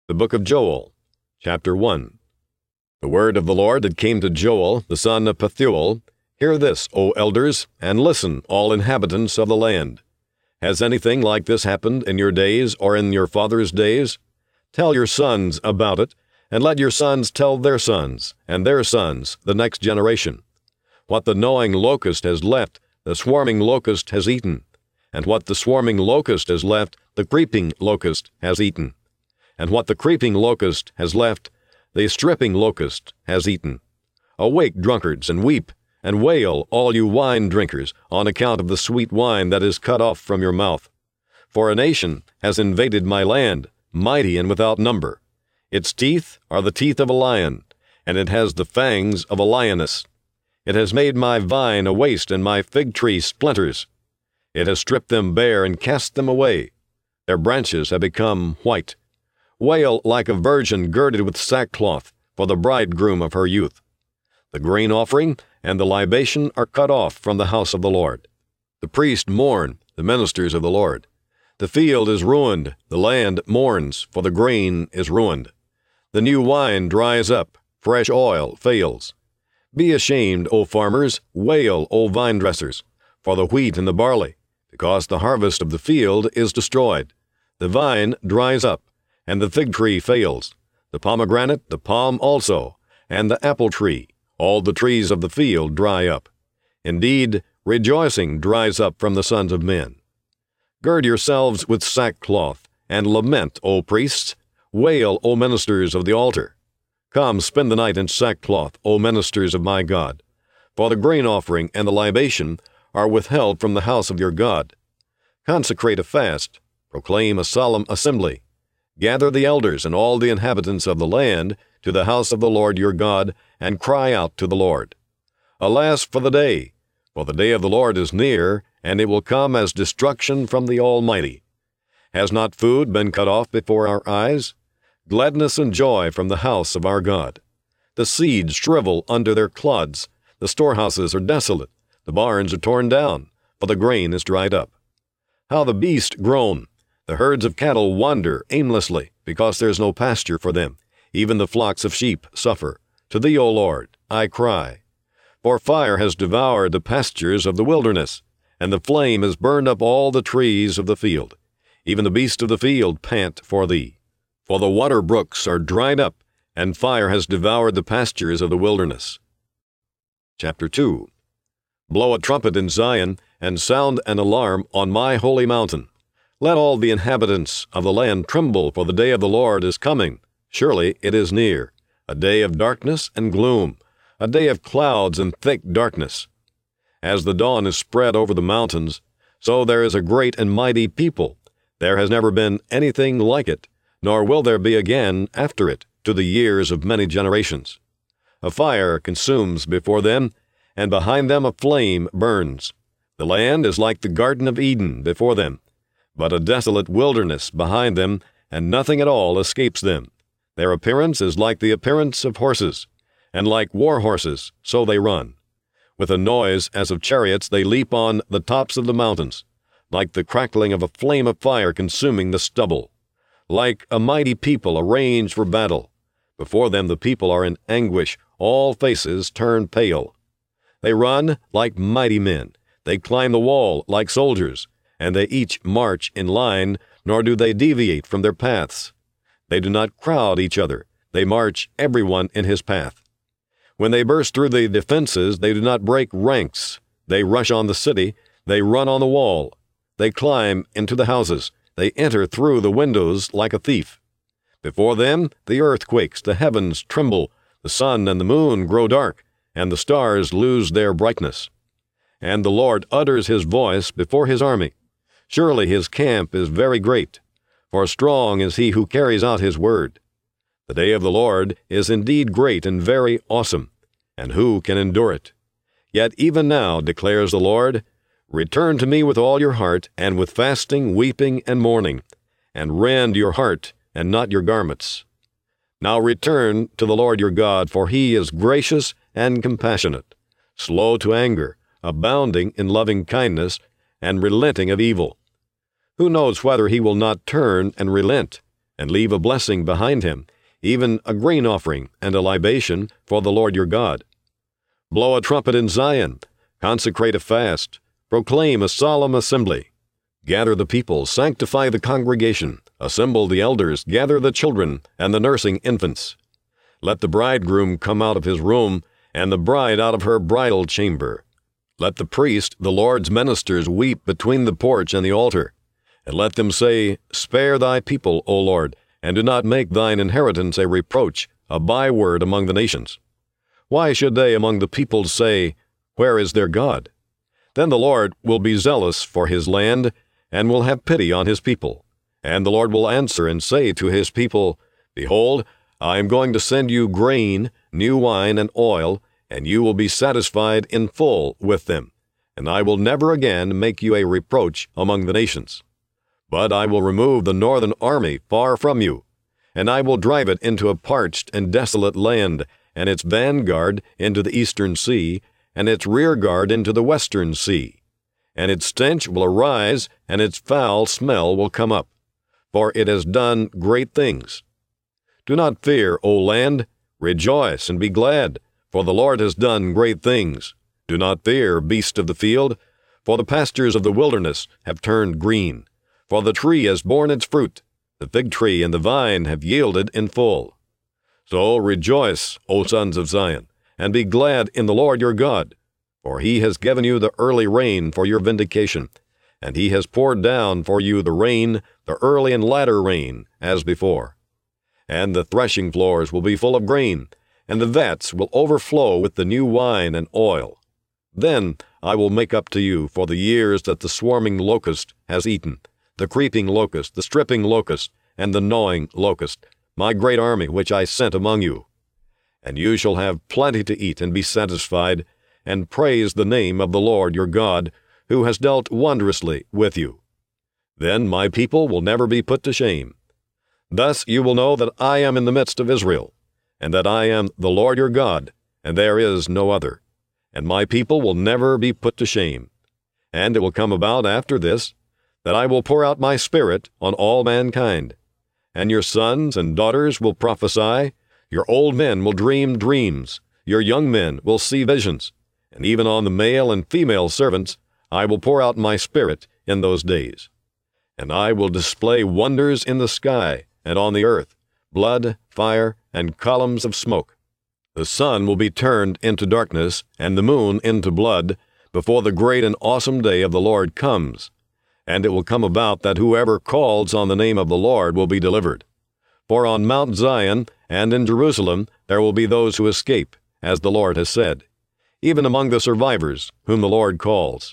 The book of Joel, chapter 1. The word of the Lord that came to Joel, the son of Pethuel. Hear this, O elders, and listen, all inhabitants of the land. Has anything like this happened in your days or in your fathers' days? Tell your sons about it, and let your sons tell their sons, and their sons, the next generation. What the gnawing locust has left, the swarming locust has eaten. And what the swarming locust has left, the creeping locust has eaten. And what the creeping locust has left, the stripping locust has eaten. Awake, drunkards, and weep, and wail, all you wine drinkers, on account of the sweet wine that is cut off from your mouth. For a nation has invaded my land, mighty and without number. Its teeth are the teeth of a lion, and it has the fangs of a lioness. It has made my vine a waste and my fig tree splinters. It has stripped them bare and cast them away. Their branches have become white. Wail like a virgin girded with sackcloth for the bridegroom of her youth. The grain offering and the libation are cut off from the house of the Lord. The priests mourn, the ministers of the Lord. The field is ruined, the land mourns, for the grain is ruined. The new wine dries up, fresh oil fails. Be ashamed, O farmers, wail, O vine dressers, for the wheat and the barley, because the harvest of the field is destroyed. The vine dries up, and the fig tree fails, the pomegranate, the palm also, and the apple tree, all the trees of the field dry up. Indeed, rejoicing dries up from the sons of men. Gird yourselves with sackcloth, and lament, O priests. Wail, O ministers of the altar. Come, spend the night in sackcloth, O ministers of my God. For the grain offering and the libation are withheld from the house of your God. Consecrate a fast, proclaim a solemn assembly. Gather the elders and all the inhabitants of the land to the house of the Lord your God, and cry out to the Lord. Alas for the day of the Lord is near, and it will come as destruction from the Almighty. Has not food been cut off before our eyes? Gladness and joy from the house of our God. The seeds shrivel under their clods, the storehouses are desolate, the barns are torn down, for the grain is dried up. How the beasts groan! The herds of cattle wander aimlessly, because there is no pasture for them. Even the flocks of sheep suffer. To thee, O Lord, I cry. For fire has devoured the pastures of the wilderness, and the flame has burned up all the trees of the field. Even the beasts of the field pant for thee. For the water brooks are dried up, and fire has devoured the pastures of the wilderness. Chapter 2. Blow a trumpet in Zion, and sound an alarm on my holy mountain. Let all the inhabitants of the land tremble, for the day of the Lord is coming. Surely it is near, a day of darkness and gloom, a day of clouds and thick darkness. As the dawn is spread over the mountains, so there is a great and mighty people. There has never been anything like it, nor will there be again after it, to the years of many generations. A fire consumes before them, and behind them a flame burns. The land is like the Garden of Eden before them, but a desolate wilderness behind them, and nothing at all escapes them. Their appearance is like the appearance of horses, and like war horses, so they run. With a noise as of chariots they leap on the tops of the mountains, like the crackling of a flame of fire consuming the stubble. Like a mighty people arranged for battle. Before them the people are in anguish, all faces turn pale. They run like mighty men, they climb the wall like soldiers, and they each march in line, nor do they deviate from their paths. They do not crowd each other, they march everyone in his path. When they burst through the defenses, they do not break ranks. They rush on the city, they run on the wall. They climb into the houses, they enter through the windows like a thief. Before them the earth quakes, the heavens tremble, the sun and the moon grow dark, and the stars lose their brightness. And the Lord utters his voice before his army. Surely his camp is very great, for strong is he who carries out his word. The day of the Lord is indeed great and very awesome, and who can endure it? Yet even now, declares the Lord, return to me with all your heart, and with fasting, weeping, and mourning, and rend your heart and not your garments. Now return to the Lord your God, for he is gracious and compassionate, slow to anger, abounding in loving kindness, and relenting of evil. Who knows whether he will not turn and relent, and leave a blessing behind him, even a grain offering and a libation for the Lord your God. Blow a trumpet in Zion, consecrate a fast, proclaim a solemn assembly. Gather the people, sanctify the congregation, assemble the elders, gather the children and the nursing infants. Let the bridegroom come out of his room, and the bride out of her bridal chamber. Let the priest, the Lord's ministers, weep between the porch and the altar. And let them say, Spare thy people, O Lord, and do not make thine inheritance a reproach, a byword among the nations. Why should they among the peoples say, Where is their God? Then the Lord will be zealous for his land, and will have pity on his people. And the Lord will answer and say to his people, Behold, I am going to send you grain, new wine, and oil, and you will be satisfied in full with them. And I will never again make you a reproach among the nations. But I will remove the northern army far from you, and I will drive it into a parched and desolate land, and its vanguard into the eastern sea, and its rear guard into the western sea. And its stench will arise, and its foul smell will come up, for it has done great things. Do not fear, O land, rejoice and be glad, for the Lord has done great things. Do not fear, beast of the field, for the pastures of the wilderness have turned green, for the tree has borne its fruit, the fig tree and the vine have yielded in full. So rejoice, O sons of Zion, and be glad in the Lord your God, for he has given you the early rain for your vindication, and he has poured down for you the rain, the early and latter rain, as before. And the threshing floors will be full of grain, and the vats will overflow with the new wine and oil. Then I will make up to you for the years that the swarming locust has eaten, the creeping locust, the stripping locust, and the gnawing locust, my great army which I sent among you. And you shall have plenty to eat and be satisfied, and praise the name of the Lord your God, who has dealt wondrously with you. Then my people will never be put to shame. Thus you will know that I am in the midst of Israel, and that I am the Lord your God, and there is no other. And my people will never be put to shame. And it will come about after this, that I will pour out my Spirit on all mankind. And your sons and daughters will prophesy, your old men will dream dreams, your young men will see visions, and even on the male and female servants I will pour out my Spirit in those days. And I will display wonders in the sky and on the earth, blood, fire, and columns of smoke. The sun will be turned into darkness, and the moon into blood, before the great and awesome day of the Lord comes. And it will come about that whoever calls on the name of the Lord will be delivered. For on Mount Zion and in Jerusalem there will be those who escape, as the Lord has said, even among the survivors whom the Lord calls.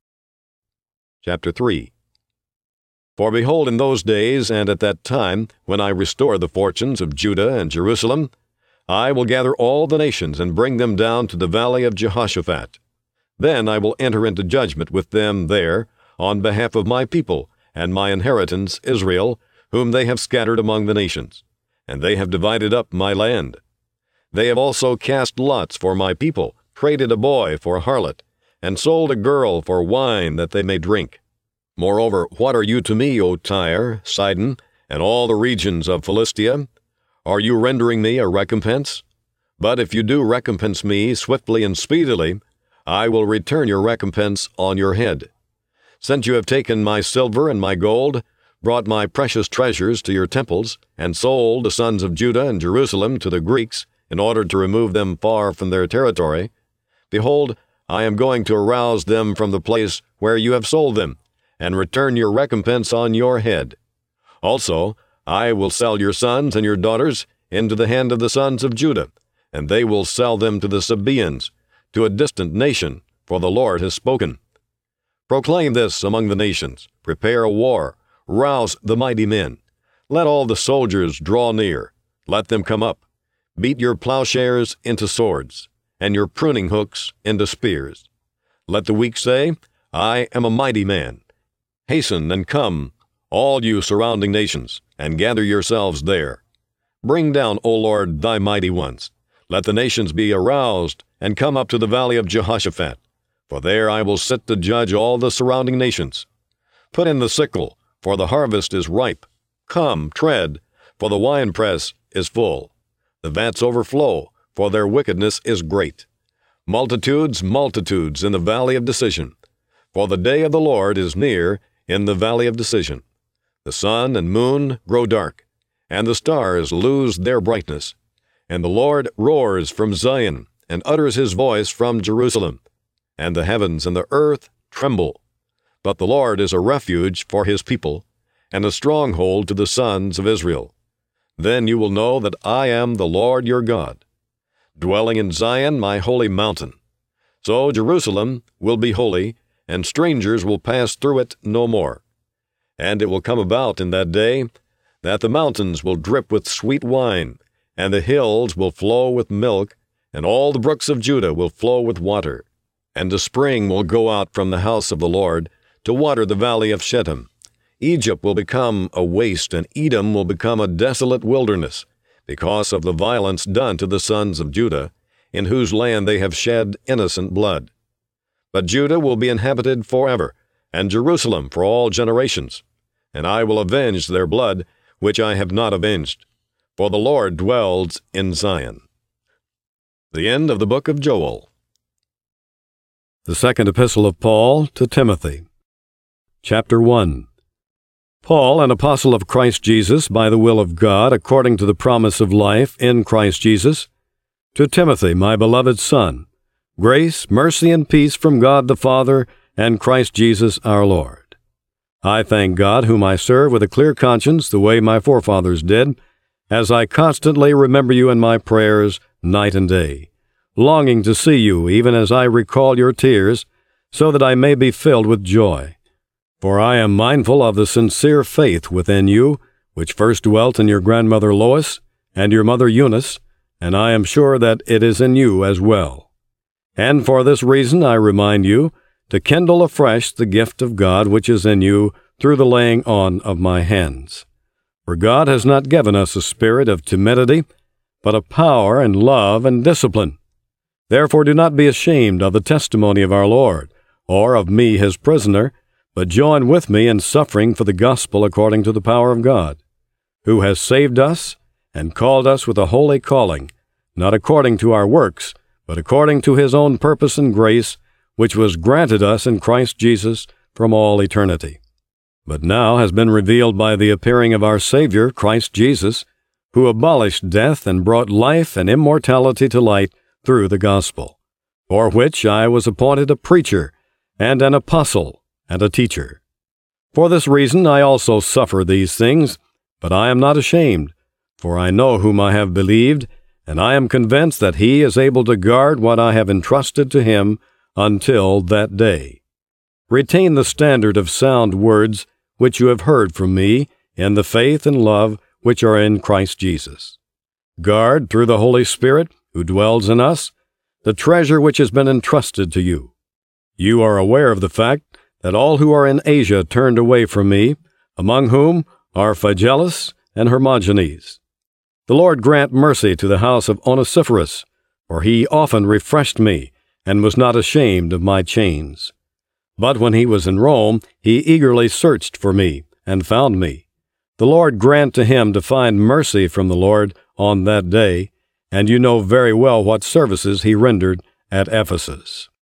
Chapter 3. For behold, in those days and at that time, when I restore the fortunes of Judah and Jerusalem, I will gather all the nations and bring them down to the valley of Jehoshaphat. Then I will enter into judgment with them there on behalf of my people and my inheritance Israel, whom they have scattered among the nations, and they have divided up my land. They have also cast lots for my people, traded a boy for a harlot, and sold a girl for wine that they may drink. Moreover, what are you to me, O Tyre, Sidon, and all the regions of Philistia? Are you rendering me a recompense? But if you do recompense me swiftly and speedily, I will return your recompense on your head. Since you have taken my silver and my gold, brought my precious treasures to your temples, and sold the sons of Judah and Jerusalem to the Greeks, in order to remove them far from their territory, behold, I am going to arouse them from the place where you have sold them, and return your recompense on your head. Also, I will sell your sons and your daughters into the hand of the sons of Judah, and they will sell them to the Sabaeans, to a distant nation, for the Lord has spoken. Proclaim this among the nations, prepare a war, rouse the mighty men. Let all the soldiers draw near, let them come up. Beat your plowshares into swords, and your pruning hooks into spears. Let the weak say, I am a mighty man. Hasten and come, all you surrounding nations, and gather yourselves there. Bring down, O Lord, thy mighty ones. Let the nations be aroused, and come up to the valley of Jehoshaphat, for there I will sit to judge all the surrounding nations. Put in the sickle, for the harvest is ripe. Come, tread, for the winepress is full. The vats overflow, for their wickedness is great. Multitudes, multitudes in the valley of decision. For the day of the Lord is near in the valley of decision. The sun and moon grow dark, and the stars lose their brightness. And the Lord roars from Zion, and utters his voice from Jerusalem. And the heavens and the earth tremble. But the Lord is a refuge for his people, and a stronghold to the sons of Israel. Then you will know that I am the Lord your God, dwelling in Zion, my holy mountain. So Jerusalem will be holy, and strangers will pass through it no more. And it will come about in that day that the mountains will drip with sweet wine, and the hills will flow with milk, and all the brooks of Judah will flow with water. And a spring will go out from the house of the Lord to water the valley of Shittim. Egypt will become a waste, and Edom will become a desolate wilderness, because of the violence done to the sons of Judah, in whose land they have shed innocent blood. But Judah will be inhabited forever, and Jerusalem for all generations. And I will avenge their blood, which I have not avenged. For the Lord dwells in Zion. The end of the book of Joel. The second epistle of Paul to Timothy. Chapter 1. Paul, an apostle of Christ Jesus, by the will of God, according to the promise of life in Christ Jesus, to Timothy, my beloved son, grace, mercy, and peace from God the Father and Christ Jesus our Lord. I thank God, whom I serve with a clear conscience, the way my forefathers did, as I constantly remember you in my prayers night and day, longing to see you, even as I recall your tears, so that I may be filled with joy. For I am mindful of the sincere faith within you, which first dwelt in your grandmother Lois and your mother Eunice, and I am sure that it is in you as well. And for this reason I remind you to kindle afresh the gift of God which is in you through the laying on of my hands. For God has not given us a spirit of timidity, but of power and love and discipline. Therefore do not be ashamed of the testimony of our Lord, or of me his prisoner, but join with me in suffering for the gospel according to the power of God, who has saved us and called us with a holy calling, not according to our works, but according to his own purpose and grace, which was granted us in Christ Jesus from all eternity. But now has been revealed by the appearing of our Savior, Christ Jesus, who abolished death and brought life and immortality to light through the gospel, for which I was appointed a preacher and an apostle and a teacher. For this reason I also suffer these things, but I am not ashamed, for I know whom I have believed, and I am convinced that he is able to guard what I have entrusted to him until that day. Retain the standard of sound words which you have heard from me in the faith and love which are in Christ Jesus. Guard, through the Holy Spirit, who dwells in us, the treasure which has been entrusted to you. You are aware of the fact that all who are in Asia turned away from me, among whom are Phygellus and Hermogenes. The Lord grant mercy to the house of Onesiphorus, for he often refreshed me, and was not ashamed of my chains. But when he was in Rome, he eagerly searched for me, and found me. The Lord grant to him to find mercy from the Lord on that day, and you know very well what services he rendered at Ephesus.